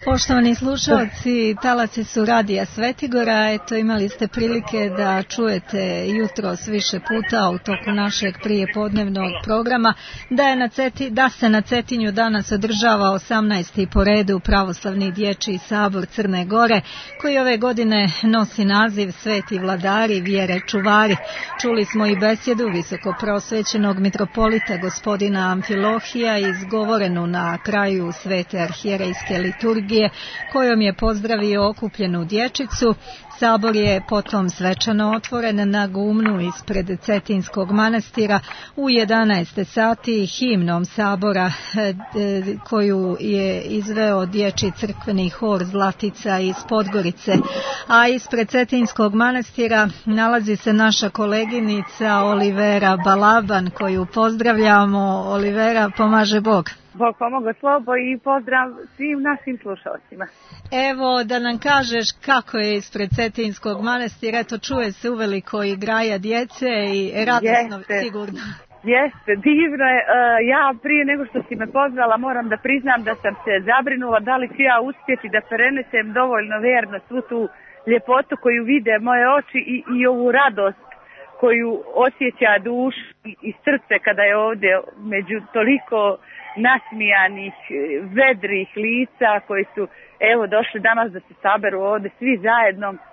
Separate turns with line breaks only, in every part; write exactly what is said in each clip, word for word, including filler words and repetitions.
Poštovani slušalci, talaci su Radija Svetigora. Eto, imali ste prilike da čujete jutros više puta u toku našeg prijepodnevnog programa da, je na Ceti, da se na Cetinju danas održava osamnaesti po redu Pravoslavni dječji sabor Crne Gore, koji ove godine nosi naziv Sveti vladari vjere čuvari. Čuli smo i besjedu visokoprosvećenog mitropolita gospodina Amfilohija, izgovorenu na kraju svete arhijerejske liturgije, kojom je pozdravio okupljenu dječicu. Sabor je potom svečano otvoren na Gumnu ispred Cetinskog manastira u jedanaest sati himnom sabora koju je izveo dječji crkveni hor Zlatica iz Podgorice. A ispred Cetinskog manastira nalazi se naša koleginica Olivera Balaban, koju pozdravljamo. Olivera, pomaže Bog.
Bog pomoga slobo i pozdrav svim našim slušalcima. Evo da nam kažeš kako je ispred Cetinskog manastira, eto čuje se uveliko i graja djece i radosno Jeste. Sigurno. Jeste, divno je. Ja prije nego što si me pozvala moram da priznam da sam se zabrinula da li ću ja uspjeti da prenesem dovoljno vjerno svu tu ljepotu koju vide moje oči i, i ovu radost koju osjeća duš i, i srce kada je ovdje među toliko nasmijanih, vedrih lica koji su evo došli danas da se saberu ovdje svi zajedno e,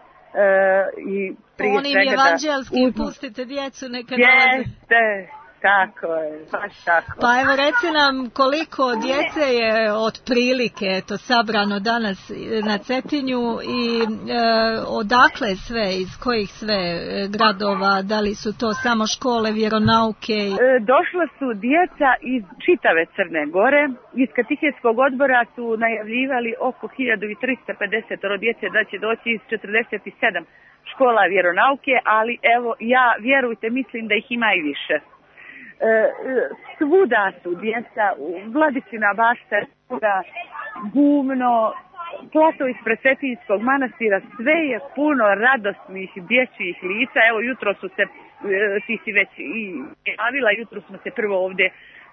i prije
onim
svega
evanđelskim
da uzmu.
Pustite djecu neka nalaze.
Jeste, tako je, baš tako.
Pa evo reci nam koliko djece je otprilike eto sabrano danas na Cetinju i e, odakle sve, iz kojih sve gradova, da li su to samo škole vjeronauke?
E, došla su djeca iz čitave Crne Gore, iz katehetskog odbora su najavljivali oko hiljadu tristo pedeset djece da će doći iz četrdeset sedam škola vjeronauke, ali evo ja vjerujte mislim da ih ima i više. E, svuda su djeca, Vladicina bašta, svuda, Gumno, plato ispred Cetinskog manastira, sve je puno radosnih dječjih lica. Evo jutro su se, ti si već i javila, jutro smo se prvo ovdje e,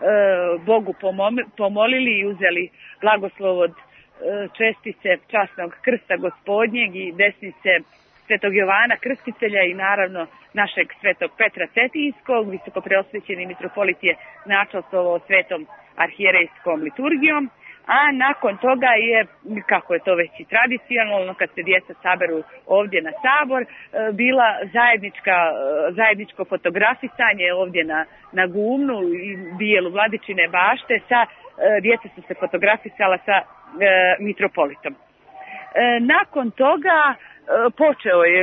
Bogu pomolili i uzeli blagoslov od e, čestice časnog krsta gospodnjeg i desnice Svetog Jovana Krstitelja i naravno našeg Svetog Petra Cetinskog. Visokopreosvećeni mitropolit je načastvovao svetom arhijerejskom liturgijom, a nakon toga je, kako je to već i tradicionalno, kad se djeca saberu ovdje na sabor, bila zajednička, zajedničko fotografisanje ovdje na, na Gumnu i dijelu Vladičine bašte. Sa, djeca su se fotografisala sa e, mitropolitom. E, nakon toga počeo je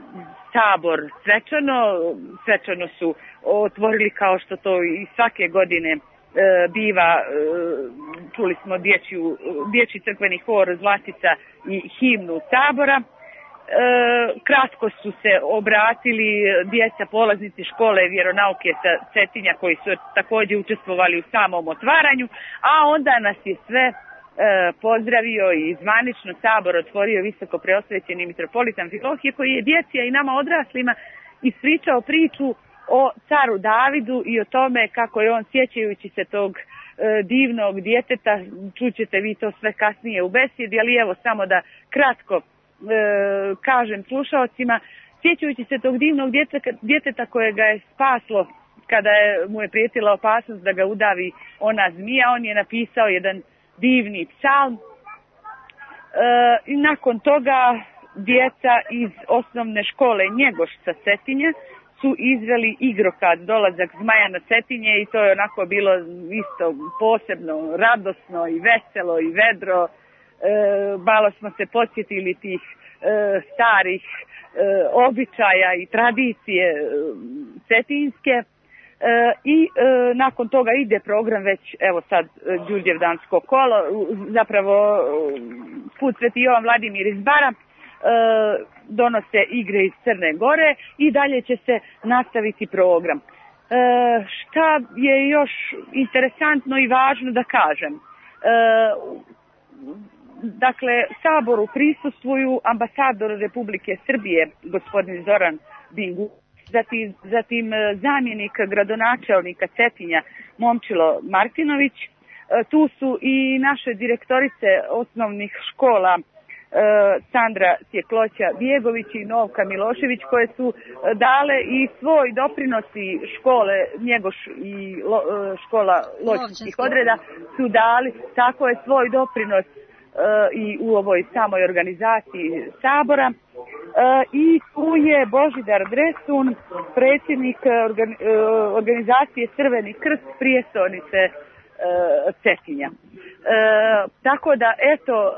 sabor svečano, svečano su otvorili kao što to i svake godine e, biva, e, čuli smo dječju, dječji crkveni hor Zlatica i himnu sabora. E, kratko su se obratili djeca polaznici škole vjeronauke sa Cetinja koji su također učestvovali u samom otvaranju, a onda nas je sve pozdravio i zvanično sabor otvorio visokopreosvećeni mitropolit Amfilohije, koji je djeci i nama odraslima ispričao priču o caru Davidu i o tome kako je on, sjećajući se tog e, divnog djeteta, čućete vi to sve kasnije u besjedi, ali evo samo da kratko e, kažem slušalcima, sjećajući se tog divnog djeteta, djeteta koje ga je spaslo kada je, mu je prijetila opasnost da ga udavi ona zmija, on je napisao jedan divni psalm. E, i nakon toga djeca iz osnovne škole Njegoš sa Cetinja su izveli igrokaz dolazak zmaja na Cetinje i to je onako bilo isto posebno radosno i veselo i vedro. E, malo smo se podsjetili tih e, starih e, običaja i tradicije e, cetinske. E, i e, nakon toga ide program već, evo sad Đurđevdansko kolo, zapravo put Sveti Jovan Vladimir iz Bara, e, donose igre iz Crne Gore i dalje će se nastaviti program. E, šta je još interesantno i važno da kažem? E, dakle, saboru prisustvuju ambasador Republike Srbije, gospodin Zoran Bingu, Zatim, zatim zamjenik gradonačelnika Cetinja Momčilo Martinović, Tu su i naše direktorice osnovnih škola Sandra Sjekloća-Bjegović i Novka Milošević, koje su dale i svoj doprinos i škole Njegoš i lo, škola lođinskih odreda su dali tako je svoj doprinos i u ovoj samoj organizaciji Sabora. I tu je Božidar Dresun, predsjednik organizacije Crveni krst prijestolnice Cetinja. Tako da eto,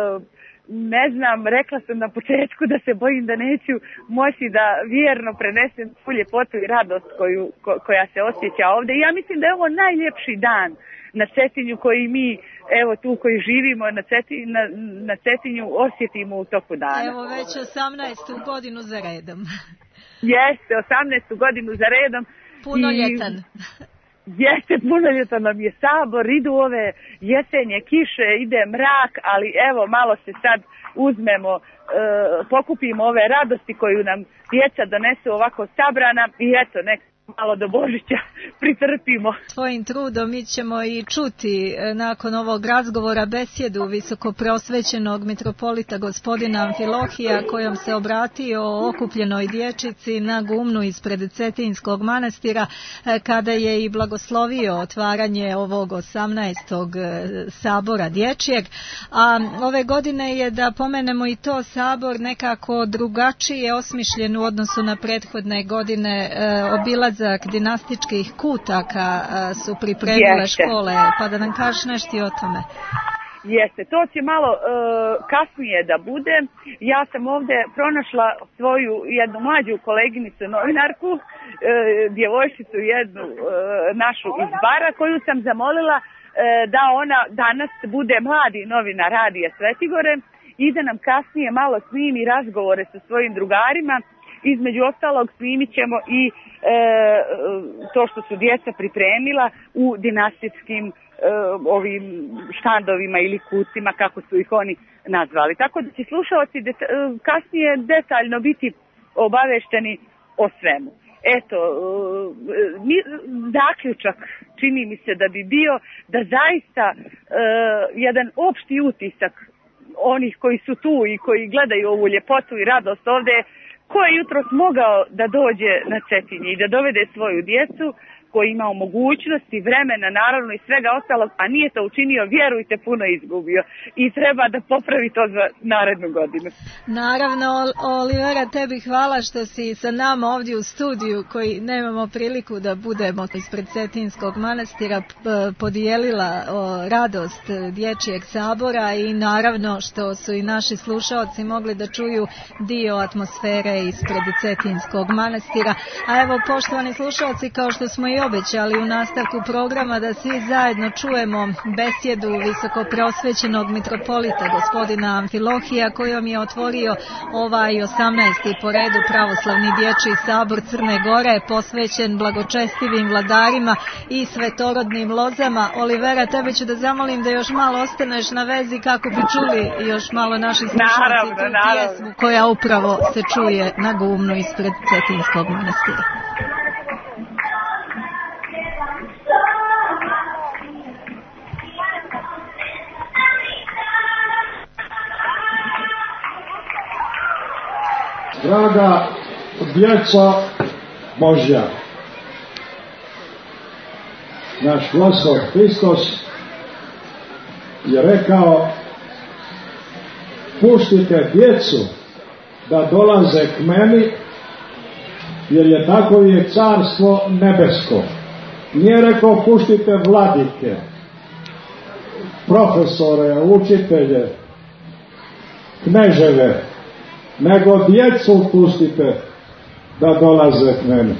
ne znam, rekla sam na početku da se bojim da neću moći da vjerno prenesem tu ljepotu i radost koju, ko, koja se osjeća ovdje. Ja mislim da je ovo najljepši dan na Cetinju koji mi, evo tu koji živimo na, Cetinju, na, na Cetinju, osjetimo u toku dana.
Evo već osamnaestu godinu za redom.
Jeste, osamnaestu godinu za redom.
Punoljetan.
I... Jeste, punoljetan nam je Sabor, idu ove jesenje kiše, ide mrak, ali evo malo se sad uzmemo, e, pokupimo ove radosti koju nam djeca donesu ovako sabrana i eto, nek malo do Božića pritrpimo.
Svojim trudom mi ćemo i čuti nakon ovog razgovora besjedu visokopreosvećenog mitropolita gospodina Amfilohija, kojom se obratio okupljenoj dječici na gumnu ispred Cetinskog manastira, kada je i blagoslovio otvaranje ovog osamnaestog sabora dječjeg. A ove godine je, da pomenemo i to, sabor nekako drugačije osmišljen u odnosu na prethodne godine. Obilazak dinastičkih kutaka su pripremile Jeste. škole, pa da nam kažeš nešto o tome.
Jeste, to će malo uh, kasnije da bude. Ja sam ovdje pronašla svoju jednu mlađu koleginicu novinarku, uh, djevojčicu jednu uh, našu iz Bara, koju sam zamolila uh, da ona danas bude mladi novinar Radija Svetigore i da nam kasnije malo snimi razgovore sa svojim drugarima. Između ostalog snimit ćemo i e, to što su djeca pripremila u dinastičkim e, ovim štandovima ili kucima, kako su ih oni nazvali. Tako da će slušalci deta, kasnije detaljno biti obavešteni o svemu. Eto, e, mi, zaključak čini mi se da bi bio da zaista e, jedan opšti utisak onih koji su tu i koji gledaju ovu ljepotu i radost ovdje, ko je jutros mogao da dođe na Cetinje i da dovede svoju djecu, koji imao mogućnosti, vremena, naravno i svega ostalog, a nije to učinio, vjerujte, puno izgubio i treba da popravi to za narednu godinu.
Naravno, Olivera, tebi hvala što si sa nama ovdje u studiju, koji nemamo priliku da budemo ispred Cetinskog manastira, podijelila radost dječjeg sabora i naravno što su i naši slušaoci mogli da čuju dio atmosfere ispred Cetinskog manastira. A evo, poštovani slušaoci, kao što smo i obećali u nastavku programa, da svi zajedno čujemo besjedu visokopreosvećenog mitropolita gospodina Amfilohija, kojom je otvorio ovaj osamnaesti po redu pravoslavni dječji sabor Crne Gore, posvećen blagočestivim vladarima i svetorodnim lozama. Olivera, tebe ću da zamolim da još malo ostaneš na vezi kako bi čuli još malo naši slušalci tu pjesmu koja upravo se čuje na gumnu ispred Cetinskog manastira.
Draga djeco Božja, naš Gospod Hristos je rekao: puštite djecu da dolaze k meni, jer je tako je carstvo nebesko. Nije rekao puštite vladike, profesore, učitelje, kneževe, nego djecu pustite da dolaze k meni.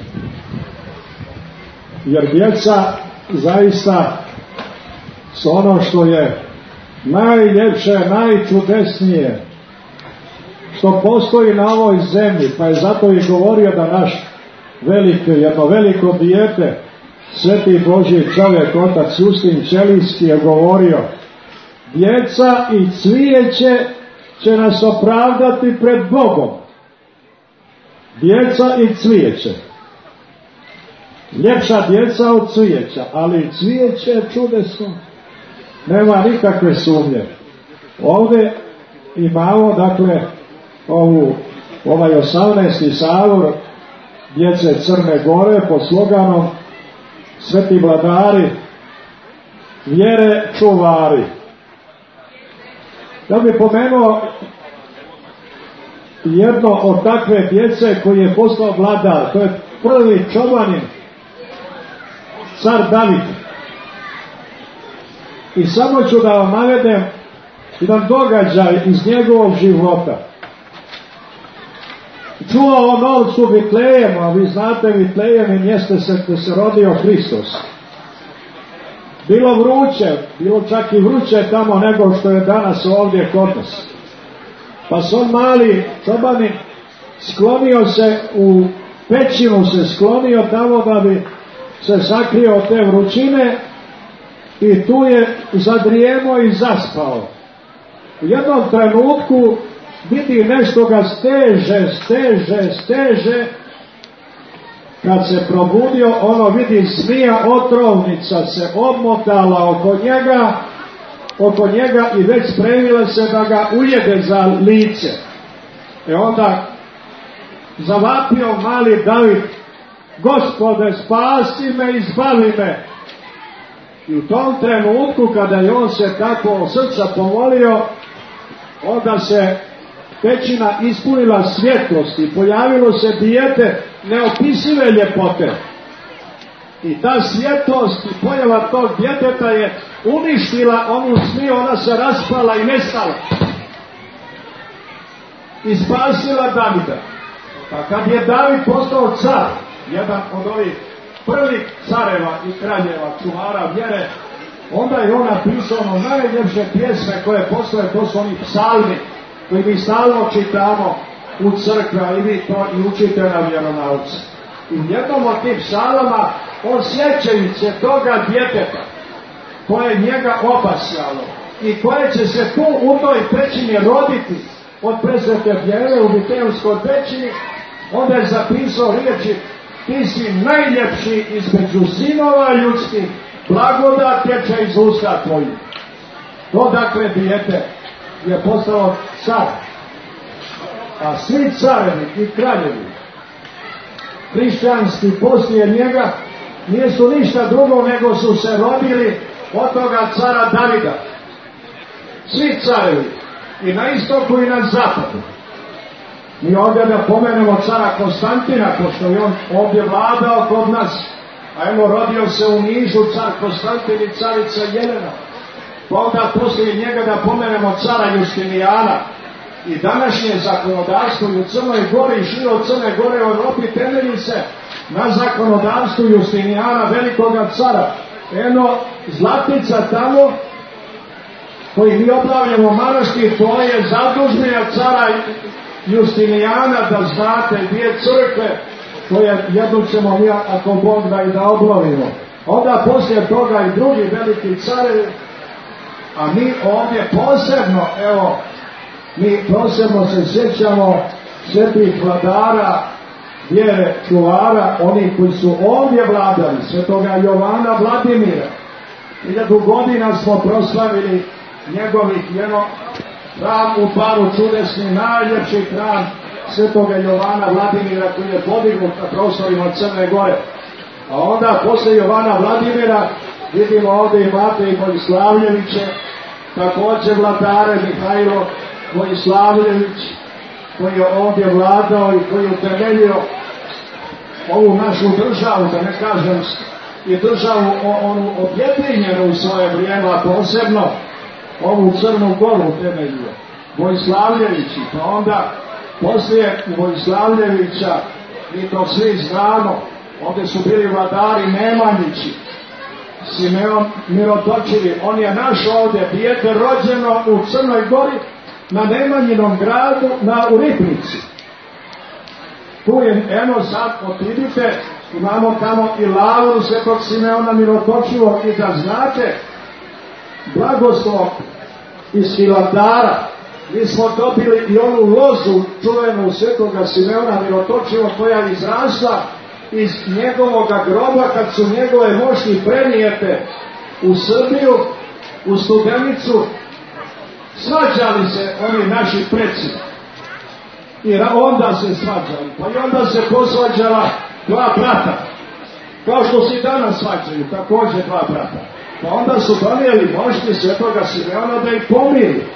Jer djeca zaista su ono što je najljepše, najčudesnije što postoji na ovoj zemlji, pa je zato i govorio da naš veliki, jedno veliko dijete, sveti Božji čovjek, otac Justin Ćelijski, je govorio: djeca i cvijeće će nas opravdati pred Bogom. Djeca i cvijeće. Ljepša djeca od cvijeća, ali cvijeće je čudesno. nema nikakve sumnje. Ovdje imamo, dakle, ovu, ovaj osamnaesti sabor djece Crne Gore pod sloganom Sveti vladari, vjere čuvari. Ja bih pomenuo jedno od takve djece koji je postao vladar. To je prvi čobanin, car David. I samo ću da vam navedem jedan događaj iz njegovog života. Čuo o novcu Vitlejemu, a vi znate Vitlejem je mjesto se gdje se rodio Hristos. Bilo vruće, bilo čak i vruće tamo nego što je danas ovdje kod nas. Pa se on mali čobanin sklonio se u pećinu, se sklonio tamo da bi se sakrio od te vrućine i tu je zadrijemo i zaspao. U jednom trenutku vidi nešto ga steže, steže, steže. Kad se probudio, ono vidi zmija otrovnica se obmotala oko njega, oko njega i već spremila se da ga ujede za lice. E onda zavapio mali David: Gospode, spasi me, izbavi me. I u tom trenutku kada je on se tako od srca pomolio, onda se pećina ispunila svjetlost i pojavilo se dijete neopisive ljepote. I ta svjetlost i pojava tog djeteta je uništila onu zmiju, ona se raspala i nestala. I spasila Davida. Pa kad je David postao car, jedan od ovih prvih careva i kraljeva, čuvara vjere, onda je on napisao ono najljepše pjesme koje postoje, to su oni psalmi koji mi stalno čitamo u crkva i vi to i učite na vjeronauci. I u jednom od tih psalama on sjećajući toga djeteta koje je njega opasjalo i koje će se tu u toj pećini roditi od presvete vjere u Vitejevskoj pećini, onda je zapisao riječi: ti si najljepši između sinova ljudskih, blagodat teče iz usta tvojih. To dakle dijete je postalo car. A svi carevi i kraljevi hrišćanski poslije njega nisu ništa drugo nego su se rodili od toga cara Davida. Svi carevi i na istoku i na zapadu. Mi ovdje da pomenemo cara Konstantina, pošto je on ovdje vladao kod nas, a evo rodio se u Nišu car Konstantin i carica Jelena. Pa onda poslije njega da pomenemo cara Justinijana. I današnje zakonodavstvo u Crnoj Gori i šire od Crne Gore u Europi temelji se na zakonodavstvu Justinijana, velikoga cara. Eno, Zlatnica tamo, koji mi obavljamo manastir, to je zadužnija cara Justinijana, da znate, dvije crkve, koje jednu ćemo mi, ako Bog da i da obnovimo. Onda poslije toga i drugi veliki carevi, a mi ovdje posebno, evo, mi posebno se sjećamo svetih vladara, vjere čuvara, oni koji su ovdje vladali, svetoga Jovana Vladimira. Hiljadu godina smo proslavili njegovih jedno hram u Baru čudesni, najljepši hram svetoga Jovana Vladimira koji je podignut na prostorima Crne Gore. A onda posle Jovana Vladimira vidimo ovdje imate i Vojislavljeviće, također vladare Mihajlo Vojislavljević, koji je ovdje vladao i koji je utemeljio ovu našu državu, da ne kažem i državu onu objedinjenu u svoje vrijeme, a posebno ovu Crnu Goru utemeljio. Vojislavljevići, pa onda poslije Vojislavljevića, mi to svi znamo, ovdje su bili vladari Nemanjići, Simeon Mirotočivi, on je naš ovdje dijete rođeno u Crnoj Gori, na Nemanjinom gradu, na Uripnici. Tu je, eno sad, otidite, imamo tamo i lavru svetog Simeona Mirotočivog i da znate, blagoslov iz Hilandara, mi smo dobili i onu lozu čuvenu svetoga Simeona Mirotočivog koja je izrasla iz njegovog groba kad su njegove mošti prenijete u Srbiju u Studenicu, svađali se oni naši preci. I onda se svađali, pa i onda se posvađala dva brata. Kao što se danas svađaju, također dva brata. Pa onda su donijeli mošti Svetoga Simeona da ih pomiri.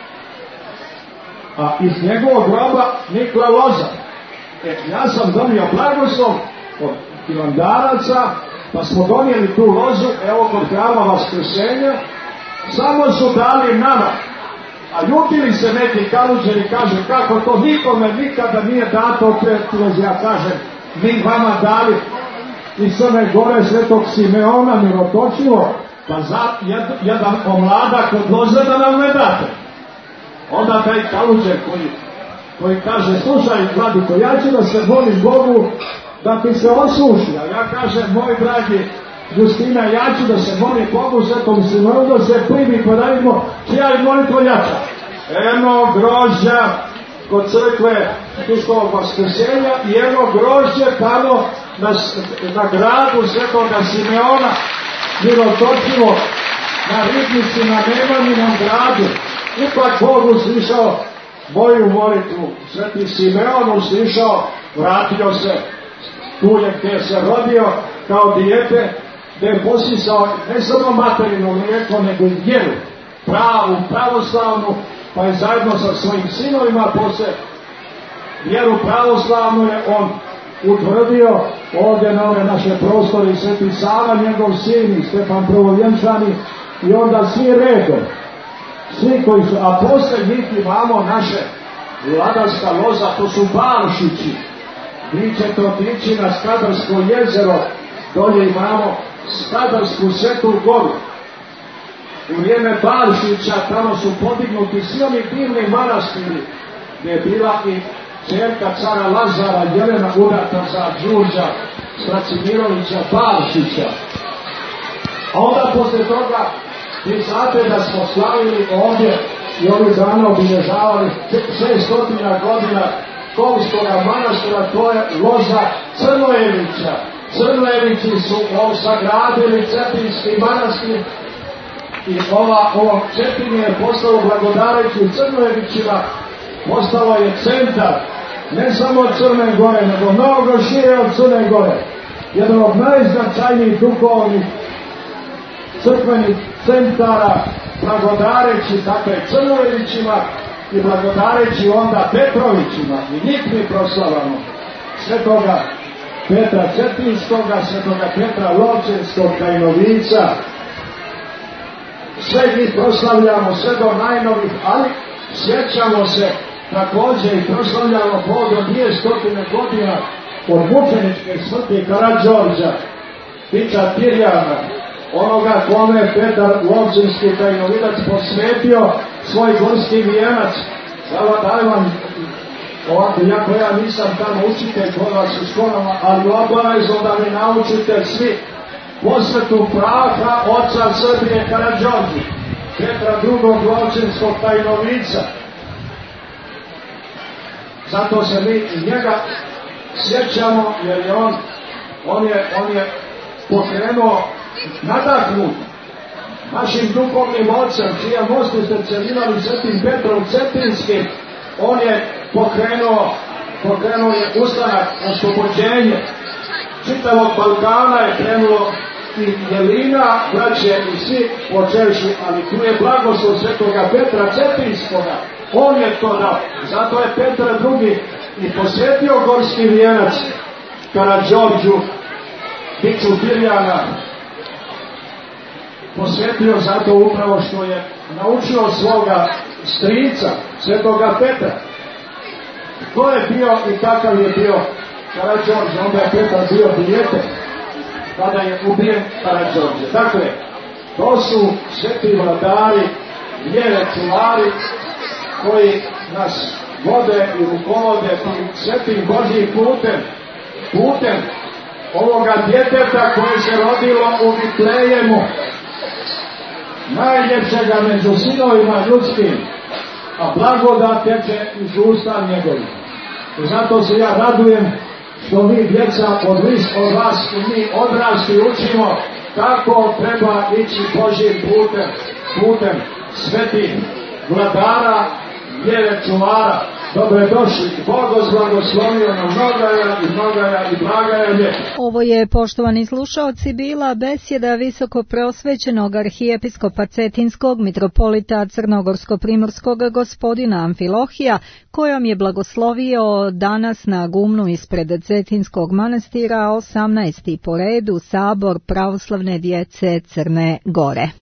A iz njegovog groba Nikola loza. E, ja sam donio blagoslov od Hilandaraca, pa smo donijeli tu lozu, evo kod hrama Vaskrsenja, samo su dali nama. A ljutili se neki Kaluđeri, kaže, kako to nikome nikada nije dato opet, ja kažem, mi vama dali iz Crne Gore Svetog Simeona mirotočivo, pa za jed, jedan omladak od loze da nam ne date. Onda taj Kaluđer koji, koji kaže, slušaj, vladiko, ja ću da se molim Bogu da ti se osuši, a ja kažem, moj dragi Justina, ja ću da se molim Bogu Svetom Simeonu da se primi, pa da vidimo čija je molitva jača. Eno grožđa kod crkve Hristovog Vaskrsenja i eno grožđe tamo na, na gradu Svetoga Simeona mirotočivo na Ribnici, na Nemanjinom gradu. Ipak Bog uslišao moju molitvu. Sveti Simeon uslišao, vratio se tu je gdje se rodio kao dijete, gdje je posisao ne samo materinu mlijeko, nego i vjeru, pravu, pravoslavnu, pa je zajedno sa svojim sinovima poslije vjeru pravoslavnu je on utvrdio ovdje na ove naše prostore, Sveti Sava, njegov sin, Stefan Prvovjenčani, i onda svi redom, svi koji su, a poslije njih imamo naše vladarska loza, to su Balšići. Vi ćete otići na Skadarsko jezero, dolje imamo Skadarsku Svetu Goru. U vrijeme Balšića tamo su podignuti svi oni divni manastiri, gdje je bila i čerka cara Lazara, Jelena, udata za Đurđa Stracimirovića Balšića. A onda poslije toga vi znate da smo slavili ovdje i ovih dana obilježavali šeststotina godina Kovskoga manastira, to je loza Crnojevića. Crnojevići su ovo sagradili Cetinski manastir i ova, ovo Cetinje je postalo blagodareći u Crnojevićima, postalo je centar ne samo od Crne Gore, nego mnogo šire od Crne Gore. Jedan od najznačajnijih duhovnih crkvenih centara, blagodareći dakle Crnojevićima i blagodareći onda Petrovićima, i njih mi proslavamo, Svetoga Petra Cetinskoga, Svetoga Petra Lovćenskog Tajnovica, sve njih proslavljamo, sve do najnovih, ali sjećamo se također i proslavljamo povodom dvije stotine godina od mučeničke smrti Karađorđa, Pića Tirjana, onoga kome je Petar Lovćenski Tajnovidac posvetio svoj gorski vijenac. Hvala vam, ovako, jako ja nisam tamo učitelj kod vas u školama, ali obavezno da mi naučite svi posvetu praha oca Srbije Karađorđe, Petra drugog Lovćenskog Tajnovica. Zato se mi njega sjećamo, jer je on, on je, on je pokrenuo nadahnut našim duhovnim ocem, čija mostu ste celivali Svetim Petrom Cetinskim, on je pokrenuo, pokrenuo je ustanak, oslobođenje. Čitavog Balkana je krenulo i Jelina, braće i svi počevši, ali tu je blagoslov Svetoga Petra Cetinskoga, on je to dao. Zato je Petar drugi i posvetio gorski vijenac Karađorđu, Piću Tirjana, posvetio zato upravo što je naučio svoga strica, Svetoga Petra. Ko je bio i kakav je bio Karađorđe, onda je Petar bio dijete kada je ubijen Karađorđe. Dakle, to su sveti vladari, vjere čuvari, koji nas vode i rukovode tim svetim Božjim putem, putem ovoga djeteta koje se rodilo u Vitlejemu, najljepšega među sinovima ljudskim, a blagodat teče iz usta njegovih. I zato se ja radujem što mi djeca od, od vas i mi odrasli učimo kako treba ići Božjim putem, putem svetih vladara, vjere čuvara. Dobrodošli, Bog vas blagoslovio na mnogaja i mnogaja i blagajanje.
Ovo je, poštovani slušaoci, bila besjeda visoko preosvećenog arhijepiskopa Cetinskog mitropolita Crnogorsko-primorskog gospodina Amfilohija, kojom je blagoslovio danas na gumnu ispred Cetinskog manastira osamnaesti po redu sabor pravoslavne djece Crne Gore.